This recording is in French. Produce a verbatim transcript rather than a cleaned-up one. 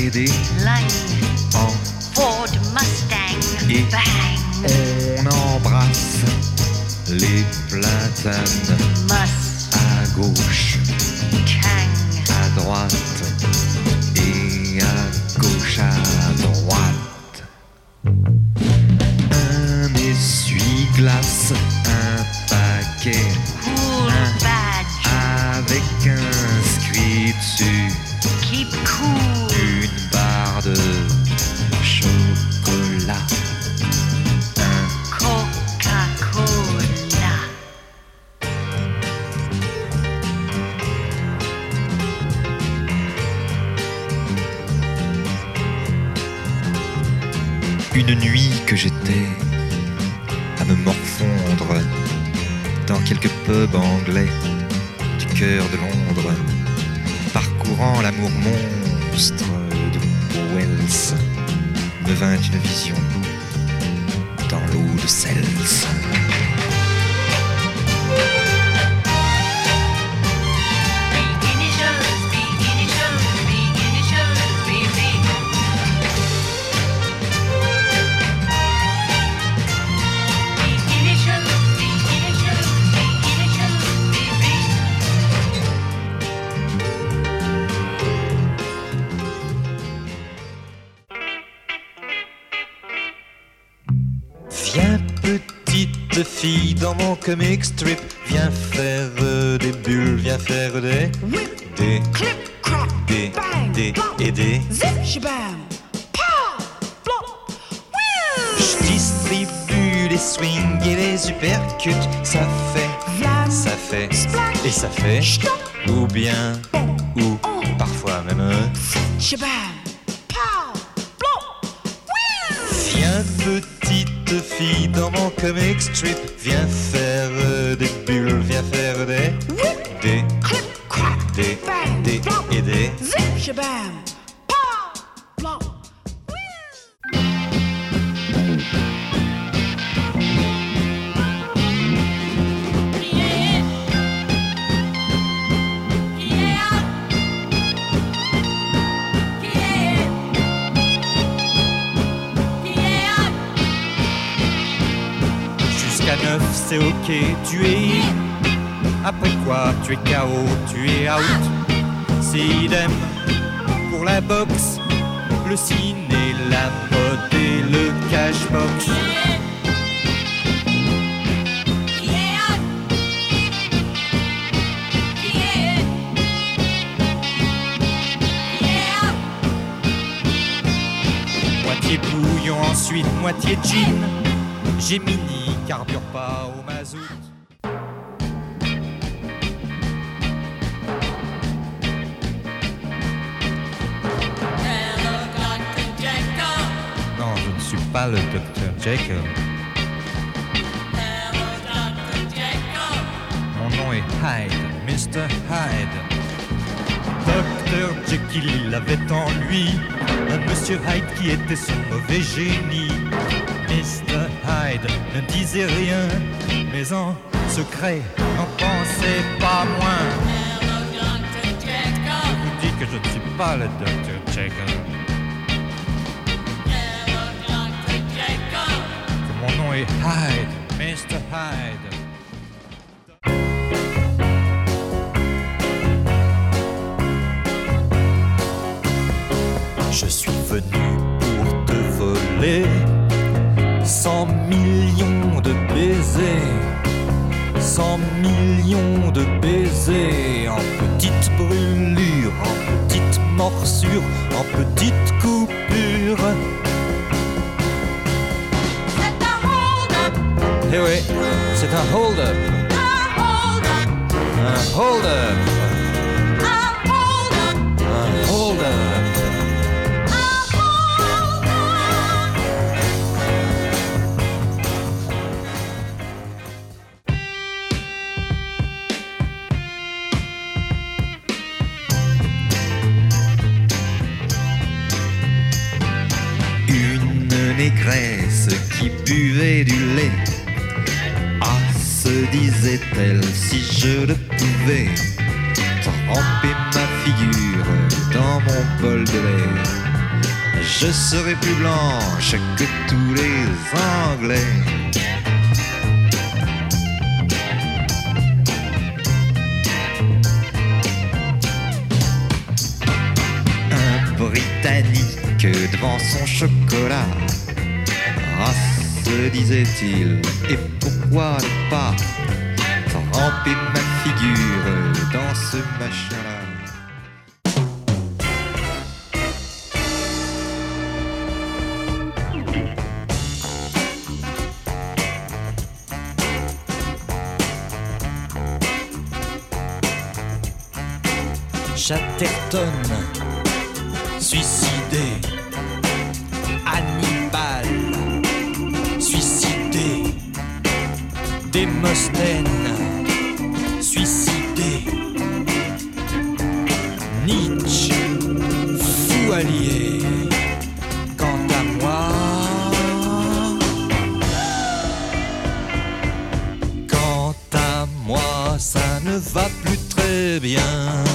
et des Line, en Ford, Mustang, et bang, on embrasse les platanes Must, à gauche, Tang, à droite et à gauche, à droite. Un essuie-glace, un paquet, Cool un Badge, avec inscrit dessus Keep Cool, une barre de chocolat, un Coca-Cola. Une nuit que j'étais à me morfondre dans quelques pubs anglais du cœur de Londres, parcourant l'amour monstre de Wells, me vint une vision dans l'eau de Cels. Viens petite fille dans mon comic strip, viens faire euh, des bulles, viens faire des des Clip, crack, des bang, des plop, et des. zip, shabam, pow, flop, whew. Je distribue les swings et les uppercuts, ça fait, Vlam, ça fait splash, et ça fait stop, ou bien ou oh, parfois même euh, shabam, pow, flop, whew. viens petite fille dans mon comic strip, viens faire euh, des bulles, viens faire des des Clip, crack, des bang, des plop, et des. zip, shabam, pow, flop, whew. Jusqu'à neuf, c'est ok, tu es in. Après quoi, tu es K O, tu es out. C'est idem pour la boxe, le ciné, la mode et le cashbox. Moitié bouillon, ensuite moitié gin. Gemini carbure pas au mazout. Non, je ne suis pas le docteur Jekyll. Mon nom est Hyde, mister Hyde. docteur Jekyll, il avait en lui un monsieur Hyde qui était son mauvais génie. mister Hyde ne disait rien, mais en secret n'en pensait pas moins. Je vous dis que je ne suis pas le docteur Jekyll. Que mon nom est Hyde, mister Hyde. Je suis venu pour te voler cent millions de baisers, cent millions de baisers, en petites brûlures, en petites morsures, en petites coupures. C'est un hold-up, Eh oui, c'est un hold-up, un hold-up, un hold-up, un hold-up, un hold-up. Négresse qui buvait du lait. Ah, se disait-elle, si je le pouvais tremper ma figure dans mon bol de lait. je serai plus blanche que tous les Anglais. Britannique devant son chocolat. Ah, se disait-il, et pourquoi ne pas tremper ma figure dans ce machin-là. Chatterton, suicidé. Hannibal, suicidé. Démosthène, suicidé. Nietzsche, fou allié. Quant à moi, quant à moi, ça ne va plus très bien.